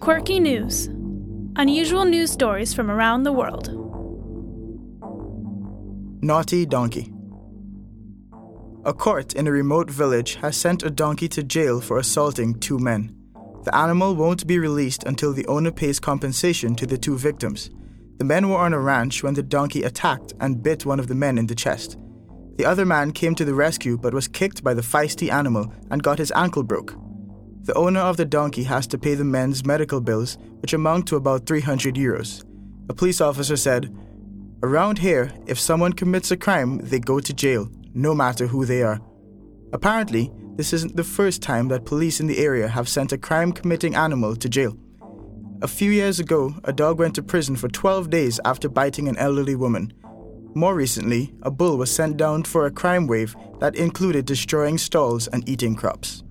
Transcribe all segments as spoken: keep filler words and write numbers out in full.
Quirky news. Unusual news stories from around the world. Naughty donkey. A court in a remote village has sent a donkey to jail for assaulting two men. The animal won't be released until the owner pays compensation to the two victims. The men were on a ranch when the donkey attacked and bit one of the men in the chest. The other man came to the rescue but was kicked by the feisty animal and got his ankle broke. The owner of the donkey has to pay the men's medical bills, which amount to about three hundred euros. A police officer said, "Around here, if someone commits a crime, they go to jail, no matter who they are." Apparently, this isn't the first time that police in the area have sent a crime-committing animal to jail. A few years ago, a dog went to prison for twelve days after biting an elderly woman. More recently, a bull was sent down for a crime wave that included destroying stalls and eating crops.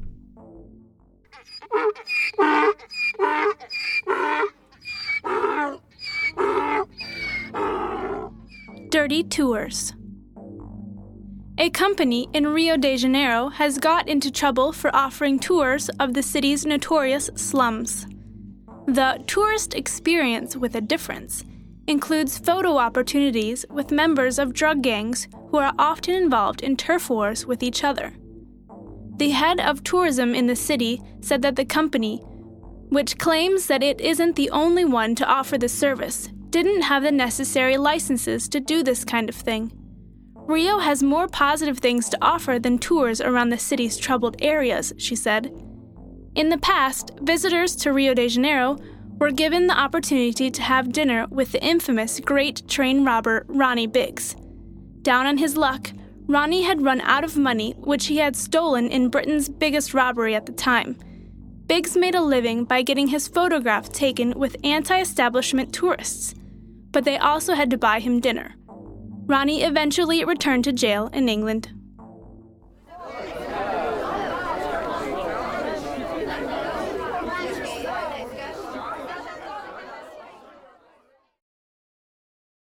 Dirty tours. A company in Rio de Janeiro has got into trouble for offering tours of the city's notorious slums. The tourist experience with a difference includes photo opportunities with members of drug gangs who are often involved in turf wars with each other. The head of tourism in the city said that the company, which claims that it isn't the only one to offer the service, didn't have the necessary licenses to do this kind of thing. Rio has more positive things to offer than tours around the city's troubled areas, she said. In the past, visitors to Rio de Janeiro were given the opportunity to have dinner with the infamous great train robber Ronnie Biggs. Down on his luck, Ronnie had run out of money, which he had stolen in Britain's biggest robbery at the time. Biggs made a living by getting his photograph taken with anti-establishment tourists, but they also had to buy him dinner. Ronnie eventually returned to jail in England.